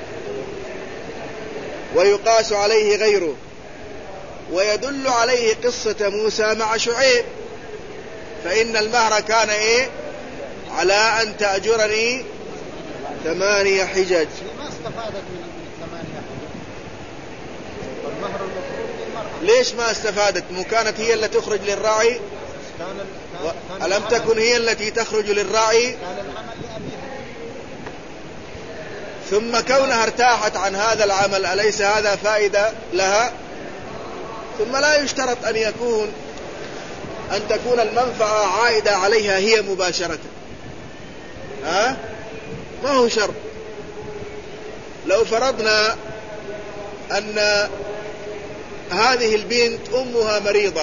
ويقاس عليه غيره. ويدل عليه قصة موسى مع شعيب، فإن المهر كان إيه؟ على أن تأجرني ثمانية حجج. ما استفادت من الثمانية حجج؟ المهر المفروض للمرأة. ليش ما استفادت؟ مو كانت هي اللي تخرج للراعي؟ كان و... ألم تكن هي التي تخرج للراعي؟ كان العمل لأبيها. ثم كونها ارتاحت عن هذا العمل أليس هذا فائدة لها؟ ثم لا يشترط أن يكون أن تكون المنفعة عائدة عليها هي مباشرة، ها؟ ما هو شرط. لو فرضنا أن هذه البنت أمها مريضة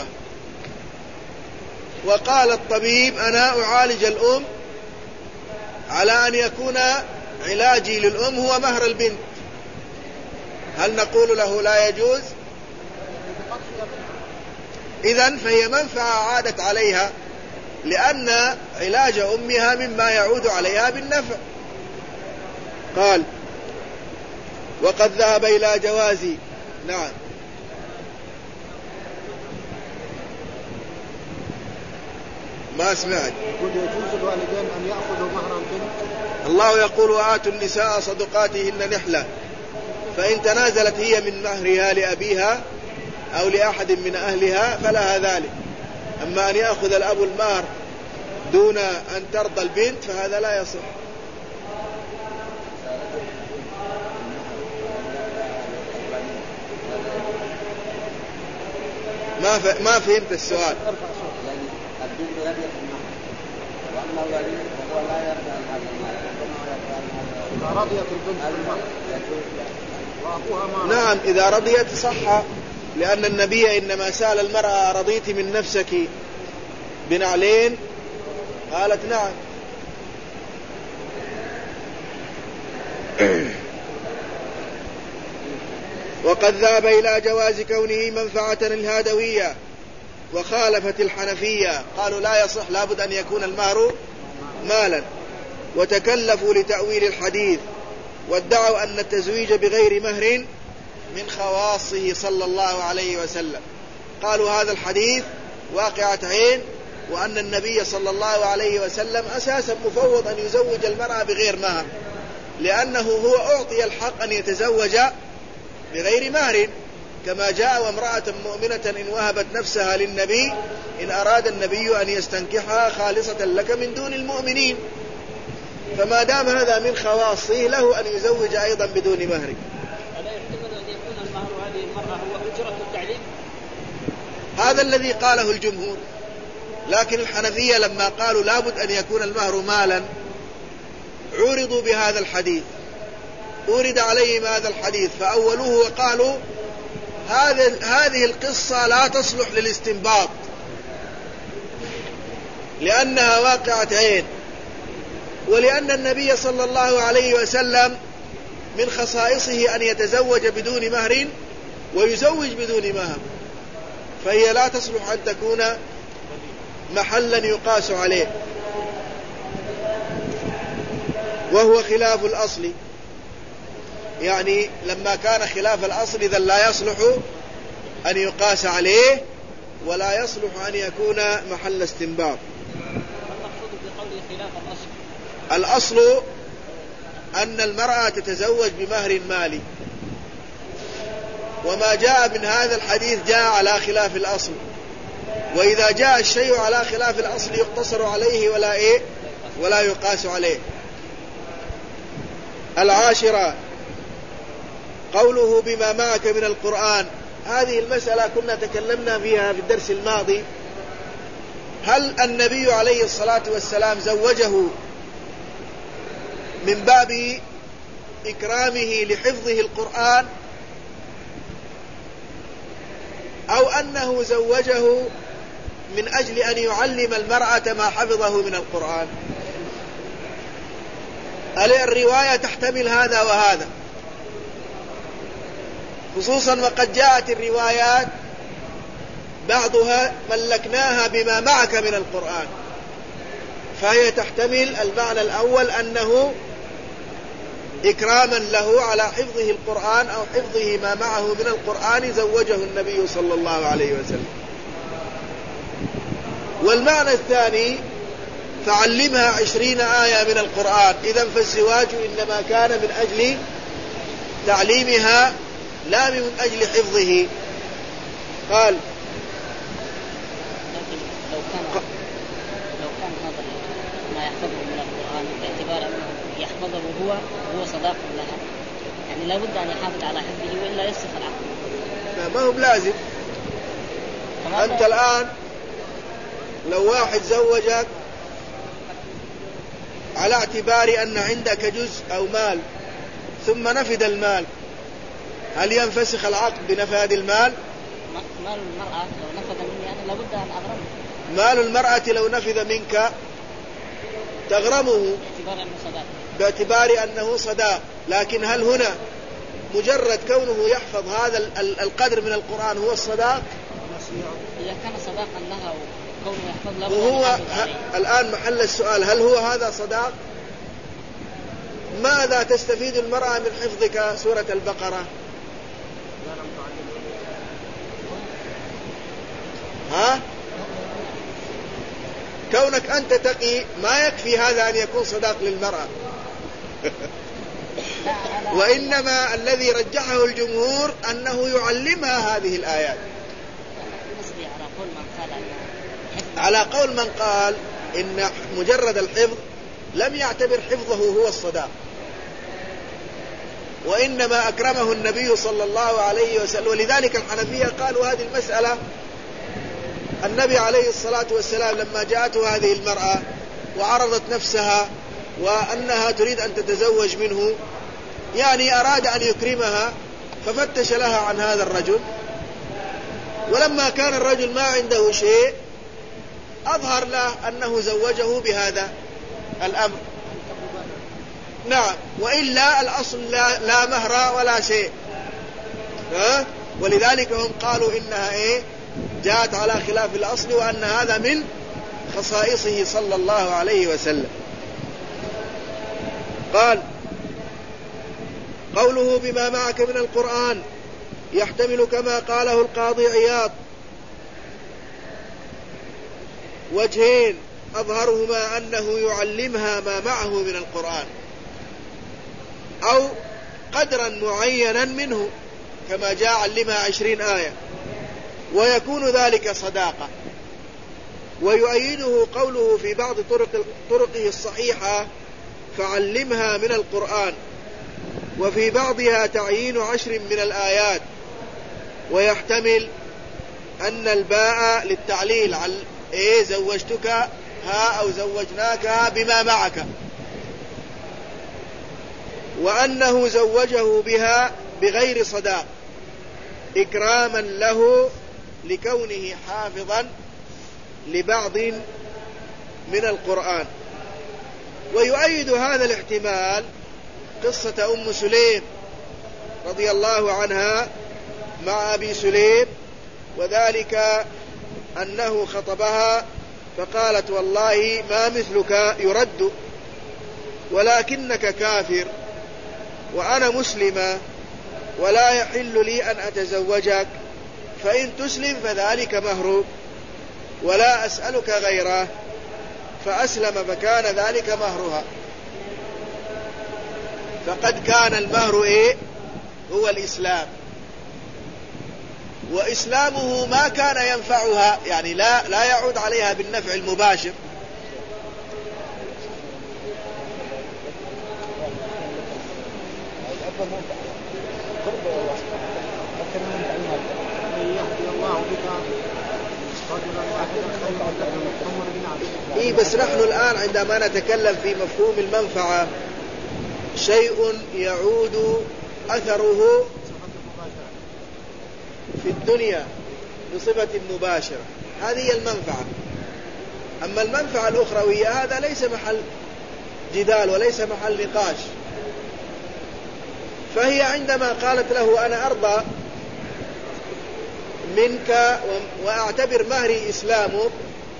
وقال الطبيب أنا أعالج الأم على أن يكون علاجي للأم هو مهر البنت، هل نقول له لا يجوز؟ إذن فهي منفعة عادت عليها، لأن علاج أمها مما يعود عليها بالنفع. قال وقد ذهب إلى جواز. نعم. ما سمعت. يقول يجوز الوالدين أن يأخذوا مهر البنت. الله يقول وآتوا النساء صدقاتهن نحلة، فإن تنازلت هي من مهرها لأبيها أو لأحد من أهلها فلها ذلك. أما أن يأخذ الأب المهر دون أن ترضى البنت فهذا لا يصح. ما ف... ما فهمت السؤال. نعم إذا رضيت صح، لأن النبي إنما سأل المرأة رضيت من نفسك بنعلين؟ قالت نعم. وقد ذهب إلى جواز كونه منفعة الهادوية وخالفت الحنفية، قالوا لا يصح، لابد أن يكون المهر مالا، وتكلفوا لتأويل الحديث وادعوا أن التزويج بغير مهر من خواصه صلى الله عليه وسلم. قالوا هذا الحديث واقعة عين، وأن النبي صلى الله عليه وسلم أساسا مفوض أن يزوج المرأة بغير مهر، لأنه هو أعطي الحق أن يتزوج بغير مهر، كما جاء وامرأة مؤمنة إن وهبت نفسها للنبي إن أراد النبي أن يستنكحها خالصة لك من دون المؤمنين. فما دام هذا من خواصه له أن يزوج أيضا بدون مهر. ألا يحتمل أن يكون المهر هذه المرأة هو أجرة التعليم؟ هذا الذي قاله الجمهور، لكن الحنفية لما قالوا لابد أن يكون المهر مالا عورضوا بهذا الحديث، أورد عليهم هذا الحديث فأولوه وقالوا هذه القصة لا تصلح للاستنباط لأنها واقعة عين، ولأن النبي صلى الله عليه وسلم من خصائصه أن يتزوج بدون مهر ويزوج بدون مهر، فهي لا تصلح أن تكون محلا يقاس عليه، وهو خلاف الأصل. يعني لما كان خلاف الأصل إذن لا يصلح أن يقاس عليه ولا يصلح أن يكون محل استنباط. الأصل أن المرأة تتزوج بمهر مالي، وما جاء من هذا الحديث جاء على خلاف الأصل، وإذا جاء الشيء على خلاف الأصل يقتصر عليه ولا إيه ولا يقاس عليه. العاشرة قوله بما معك من القرآن. هذه المسألة كنا تكلمنا فيها في الدرس الماضي. هل النبي عليه الصلاة والسلام زوجه من باب إكرامه لحفظه القرآن، أو أنه زوجه من أجل أن يعلم المرأة ما حفظه من القرآن؟ الرواية تحتمل هذا وهذا، خصوصا وقد جاءت الروايات بعضها ملكناها بما معك من القرآن، فهي تحتمل المعنى الأول أنه إكراما له على حفظه القرآن أو حفظه ما معه من القرآن زوجه النبي صلى الله عليه وسلم. والمعنى الثاني فعلمها عشرين آية من القرآن، إذن فالزواج إنما كان من أجل تعليمها لا من أجل حفظه. قال لو كان لو كان هذا ما يحفظه من القرآن باعتبار أنه يحفظه هو هو صداق لها، يعني لا بد أن يحافظ على حفظه وإلا يفسخ العقد. ما هو بلازم. أنت الآن لو واحد زوجك على اعتبار أن عندك جزء أو مال ثم نفد المال، هل ينفسخ العقد بنفاد المال؟ مال المرأة لو نفذ مني أنا لابد أن أغرمه. مال المرأة لو نفذ منك تغرمه باعتبار أنه صداق، باعتبار أنه صداق. لكن هل هنا مجرد كونه يحفظ هذا القدر من القرآن هو الصداق؟ إذا كان صداقا لها وكونه يحفظ له وهو الآن محل السؤال، هل هو هذا صداق؟ ماذا تستفيد المرأة من حفظك سورة البقرة؟ ها؟ كونك أنت تقي ما يكفي هذا أن يكون صداق للمرأة. وإنما الذي رجحه الجمهور أنه يعلمها هذه الآيات، على قول من قال إن مجرد الحفظ لم يعتبر حفظه هو الصداق، وإنما أكرمه النبي صلى الله عليه وسلم. ولذلك الحنفية قالوا هذه المسألة النبي عليه الصلاة والسلام لما جاءته هذه المرأة وعرضت نفسها وأنها تريد أن تتزوج منه، يعني أراد أن يكرمها ففتش لها عن هذا الرجل، ولما كان الرجل ما عنده شيء أظهر له أنه زوجه بهذا الأمر. نعم، وإلا الأصل لا, لا مهر ولا شيء. ها؟ ولذلك هم قالوا إنها إيه جاءت على خلاف الأصل، وأن هذا من خصائصه صلى الله عليه وسلم. قال قوله بما معك من القرآن يحتمل كما قاله القاضي عياض وجهين، أظهرهما أنه يعلمها ما معه من القرآن أو قدرا معينا منه كما جاء علمها عشرين آية، ويكون ذلك صداقة. ويؤيده قوله في بعض طرق طرقه الصحيحة فعلمها من القرآن، وفي بعضها تعيين عشر من الآيات، ويحتمل أن الباء للتعليل على إيه زوجتك ها أو زوجناك بما معك، وأنه زوجه بها بغير صداق إكراما له لكونه حافظا لبعض من القرآن. ويؤيد هذا الاحتمال قصة أم سليم رضي الله عنها مع أبي سليم، وذلك أنه خطبها فقالت والله ما مثلك يرد ولكنك كافر وأنا مسلمة ولا يحل لي أن أتزوجك، فإن تسلم فذلك مهر ولا أسألك غيره. فأسلم فكان ذلك مهرها. فقد كان المهر إيه؟ هو الإسلام، وإسلامه ما كان ينفعها، يعني لا, لا يعود عليها بالنفع المباشر. إيه بس نحن الآن عندما نتكلم في مفهوم المنفعة شيء يعود أثره في الدنيا بصفة مباشرة، هذه هي المنفعة. أما المنفعة الأخروية هذا ليس محل جدال وليس محل نقاش. فهي عندما قالت له أنا أرضى منك وأعتبر مهري إسلامك،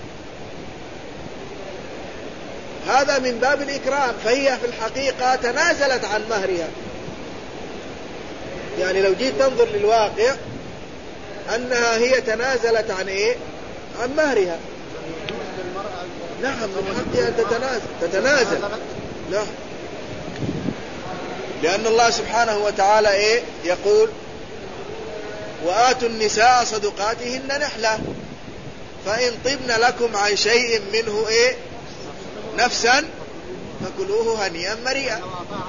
هذا من باب الإكرام، فهي في الحقيقة تنازلت عن مهرها. يعني لو جيت تنظر للواقع أنها هي تنازلت عن إيه؟ عن مهرها. نعم من حقها أن تتنازل تتنازل لا، لأن الله سبحانه وتعالى إيه؟ يقول وآتوا النساء صدقاتهن نحلة فإن طبن لكم عن شيء منه إيه؟ نفسا فكلوه هنيئا مريئا.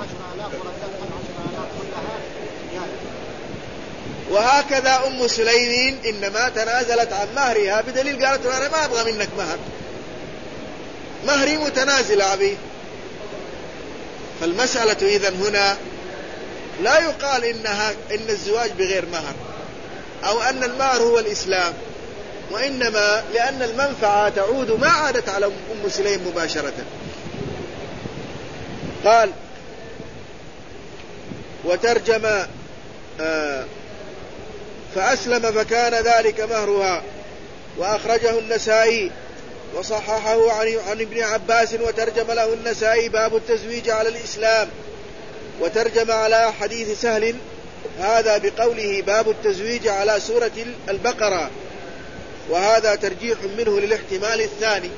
وهكذا أم سليم إنما تنازلت عن مهرها بدليل قالت أنا ما أبغى منك مهر، مهري متنازل أبي. فالمسألة إذن هنا لا يقال إنها إن الزواج بغير مهر أو أن المهر هو الإسلام، وإنما لأن المنفعة تعود ما عادت على أم سليم مباشرة. قال وترجم آه فأسلم فكان ذلك مهرها. وأخرجه النسائي وصححه عن, عن ابن عباس، وترجم له النسائي باب التزويج على الإسلام، وترجم على حديث سهل هذا بقوله باب التزويج على سورة البقرة، وهذا ترجيح منه للاحتمال الثاني.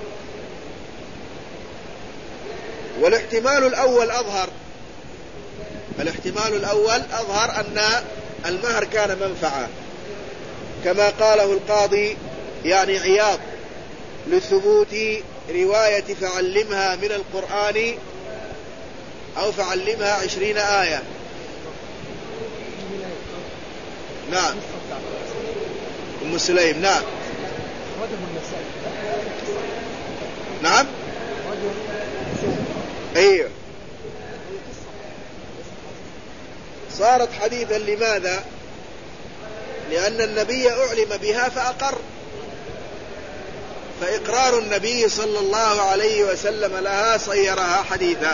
والاحتمال الأول أظهر الاحتمال الأول أظهر أن المهر كان منفعة كما قاله القاضي يعني عياض لثبوت رواية فعلمها من القرآن أو فعلمها عشرين آية. نعم أم سليم. نعم نعم أيوه صارت حديثا. لماذا؟ لأن النبي أعلم بها فأقر، فإقرار النبي صلى الله عليه وسلم لها صيرها حديثا.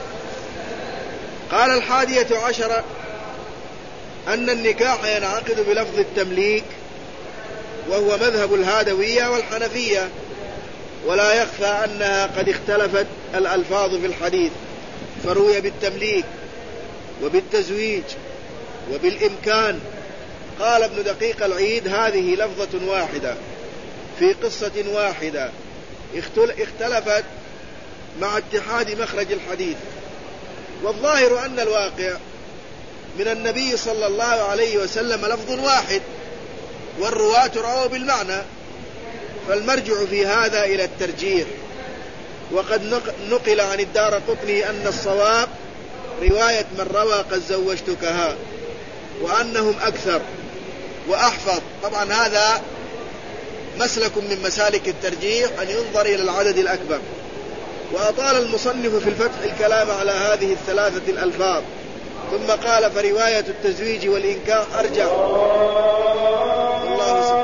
قال الحادية عشر أن النكاح ينعقد بلفظ التمليك، وهو مذهب الهادوية والحنفية، ولا يخفى أنها قد اختلفت الألفاظ في الحديث، فروي بالتمليك وبالتزويج وبالإمكان. قال ابن دقيق العيد هذه لفظة واحدة في قصة واحدة اختلفت مع اتحاد مخرج الحديث، والظاهر أن الواقع من النبي صلى الله عليه وسلم لفظ واحد والرواة رووا بالمعنى، فالمرجع في هذا إلى الترجيح. وقد نقل عن الدارقطني أن الصواب رواية من روى قد زوجتكها، وأنهم أكثر وأحفظ. طبعا هذا مسلك من مسالك الترجيح أن ينظر إلى العدد الأكبر. وأطال المصنف في الفتح الكلام على هذه الثلاثة الألفاظ، ثم قال فرواية التزويج والإنكاح أرجح. الله سبحانه